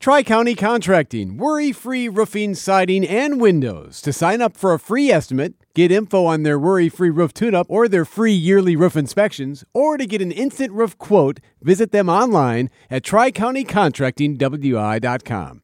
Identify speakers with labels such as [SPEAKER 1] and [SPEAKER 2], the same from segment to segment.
[SPEAKER 1] Tri-County Contracting, worry-free roofing, siding, and windows. To sign up for a free estimate, get info on their worry-free roof tune-up or their free yearly roof inspections, or to get an instant roof quote, visit them online at tricountycontractingwi.com.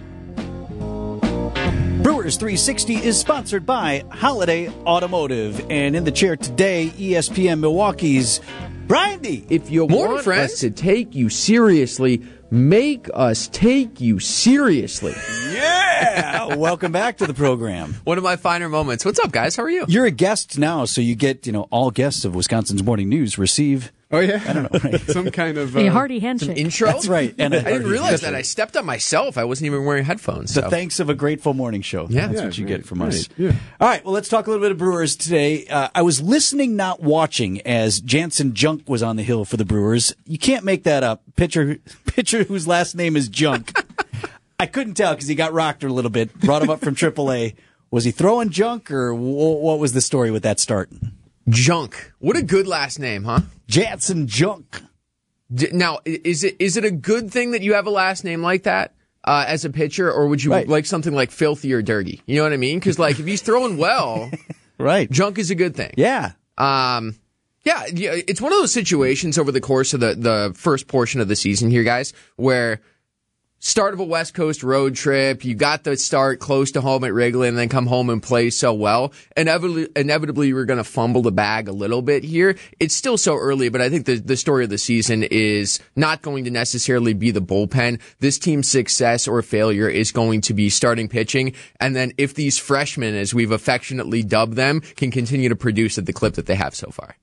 [SPEAKER 2] Brewers 360 is sponsored by Holiday Automotive. And in the chair today, ESPN Milwaukee's Brian D.
[SPEAKER 3] If you want us to take you seriously, make us take you seriously.
[SPEAKER 2] Yeah! Welcome back to the program.
[SPEAKER 4] One of my finer moments. What's up, guys? How are you?
[SPEAKER 2] You're a guest now, so you get, all guests of Wisconsin's Morning News receive...
[SPEAKER 1] Oh, yeah?
[SPEAKER 2] I don't know. Right?
[SPEAKER 1] Some kind of...
[SPEAKER 5] a hearty handshake.
[SPEAKER 4] Intro?
[SPEAKER 2] That's right. And
[SPEAKER 4] I didn't realize that. I stepped up myself. I wasn't even wearing headphones.
[SPEAKER 2] The thanks of a grateful morning show.
[SPEAKER 4] Yeah.
[SPEAKER 2] That's what you get from us.
[SPEAKER 1] Yeah.
[SPEAKER 2] All right, well, let's talk a little bit of Brewers today. I was listening, not watching, as Jansen Junk was on the hill for the Brewers. You can't make that up. Pitcher whose last name is Junk. I couldn't tell because he got rocked a little bit. Brought him up from AAA. Was he throwing junk, or what was the story with that start?
[SPEAKER 4] Junk. What a good last name, huh?
[SPEAKER 2] Jansen Junk.
[SPEAKER 4] Now, is it a good thing that you have a last name like that as a pitcher, or would you like something like Filthy or Dirty? You know what I mean? Because if he's throwing well,
[SPEAKER 2] right,
[SPEAKER 4] Junk is a good thing.
[SPEAKER 2] Yeah.
[SPEAKER 4] Yeah, it's one of those situations over the course of the first portion of the season here, guys, where start of a West Coast road trip, you got the start close to home at Wrigley and then come home and play so well. Inevitably we're going to fumble the bag a little bit here. It's still so early, but I think the story of the season is not going to necessarily be the bullpen. This team's success or failure is going to be starting pitching. And then if these freshmen, as we've affectionately dubbed them, can continue to produce at the clip that they have so far.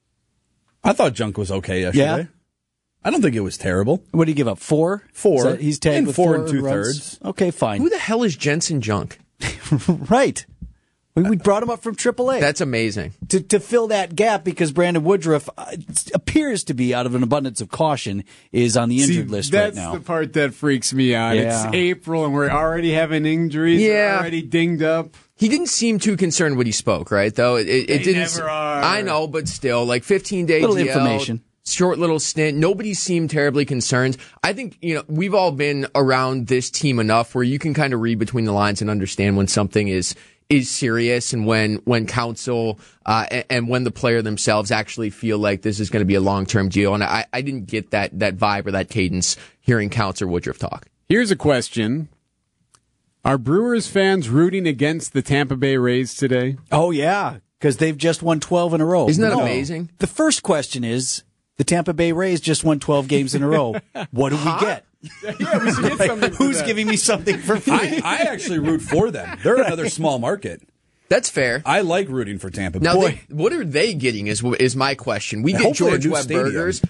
[SPEAKER 6] I thought Junk was okay yesterday.
[SPEAKER 2] Yeah.
[SPEAKER 6] I don't think it was terrible.
[SPEAKER 2] What did he give up? 4?
[SPEAKER 6] 4.
[SPEAKER 2] He's tagged
[SPEAKER 6] and
[SPEAKER 2] with
[SPEAKER 6] 4 and
[SPEAKER 2] 4
[SPEAKER 6] 2/3.
[SPEAKER 2] Okay, fine.
[SPEAKER 4] Who the hell is Jensen Junk?
[SPEAKER 2] Right. We brought him up from AAA.
[SPEAKER 4] That's amazing.
[SPEAKER 2] To fill that gap because Brandon Woodruff appears to be, out of an abundance of caution, is on the injured list right now.
[SPEAKER 1] That's the part that freaks me out.
[SPEAKER 2] Yeah.
[SPEAKER 1] It's April and we're already having injuries.
[SPEAKER 4] Yeah.
[SPEAKER 1] We're already dinged up.
[SPEAKER 4] He didn't seem too concerned when he spoke, right? Though it didn't.
[SPEAKER 1] Never are.
[SPEAKER 4] I know, but still, 15 days.
[SPEAKER 2] Little information.
[SPEAKER 4] Short little stint. Nobody seemed terribly concerned. I think, we've all been around this team enough where you can kind of read between the lines and understand when something is serious and when counsel and when the player themselves actually feel like this is going to be a long-term deal. And I didn't get that vibe or that cadence hearing Counselor Woodruff talk.
[SPEAKER 1] Here's a question. Are Brewers fans rooting against the Tampa Bay Rays today?
[SPEAKER 2] Oh, yeah, because they've just won 12 in a row.
[SPEAKER 4] Isn't that amazing?
[SPEAKER 2] The first question is, the Tampa Bay Rays just won 12 games in a row. What do we get?
[SPEAKER 1] Yeah, we should get something for
[SPEAKER 2] Who's
[SPEAKER 1] that.
[SPEAKER 2] giving me something for free?
[SPEAKER 6] I actually root for them. They're another small market.
[SPEAKER 4] That's fair.
[SPEAKER 6] I like rooting for Tampa Bay.
[SPEAKER 4] Now, what are they getting is my question. We get
[SPEAKER 6] Hopefully
[SPEAKER 4] George
[SPEAKER 6] a new
[SPEAKER 4] Webb
[SPEAKER 6] stadium.
[SPEAKER 4] burgers.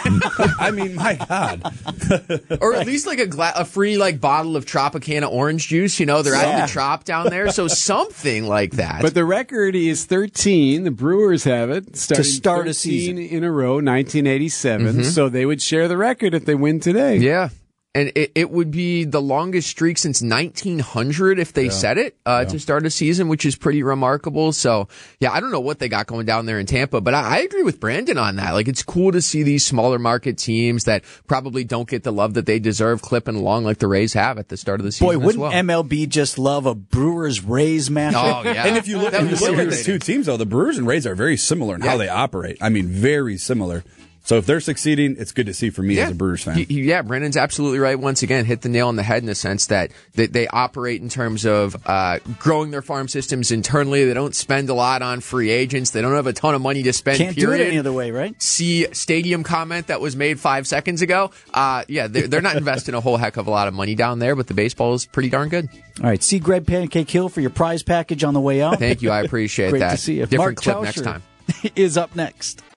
[SPEAKER 6] I mean, my God.
[SPEAKER 4] Or at least a free bottle of Tropicana orange juice. They're adding the Trop down there. So something like that.
[SPEAKER 1] But the record is 13. The Brewers have it.
[SPEAKER 2] To start a
[SPEAKER 1] 13
[SPEAKER 2] season.
[SPEAKER 1] in a row, 1987. So they would share the record if they win today.
[SPEAKER 4] Yeah. And it would be the longest streak since 1900 if they set it to start a season, which is pretty remarkable. So, yeah, I don't know what they got going down there in Tampa, but I agree with Brandon on that. It's cool to see these smaller market teams that probably don't get the love that they deserve clipping along like the Rays have at the start of the season.
[SPEAKER 2] Boy, wouldn't
[SPEAKER 4] as well.
[SPEAKER 2] MLB just love a Brewers-Rays matchup?
[SPEAKER 4] Oh, yeah.
[SPEAKER 6] And if you look
[SPEAKER 4] That would be
[SPEAKER 6] at the
[SPEAKER 4] scintillating.
[SPEAKER 6] two teams, though, the Brewers and Rays are very similar in how they operate. I mean, very similar. So if they're succeeding, it's good to see for me as a Brewers fan.
[SPEAKER 4] Yeah, Brandon's absolutely right. Once again, hit the nail on the head in the sense that they operate in terms of growing their farm systems internally. They don't spend a lot on free agents. They don't have a ton of money to spend,
[SPEAKER 2] Can't
[SPEAKER 4] period.
[SPEAKER 2] do it any other way, right?
[SPEAKER 4] See stadium comment that was made 5 seconds ago. They're not investing a whole heck of a lot of money down there, but the baseball is pretty darn good.
[SPEAKER 2] All right, see Greg Pancake Hill for your prize package on the way out.
[SPEAKER 4] Thank you. I appreciate
[SPEAKER 2] Great
[SPEAKER 4] that.
[SPEAKER 2] to see you.
[SPEAKER 4] Different
[SPEAKER 2] Mark
[SPEAKER 4] clip next
[SPEAKER 2] Tauscher
[SPEAKER 4] time.
[SPEAKER 2] is up next.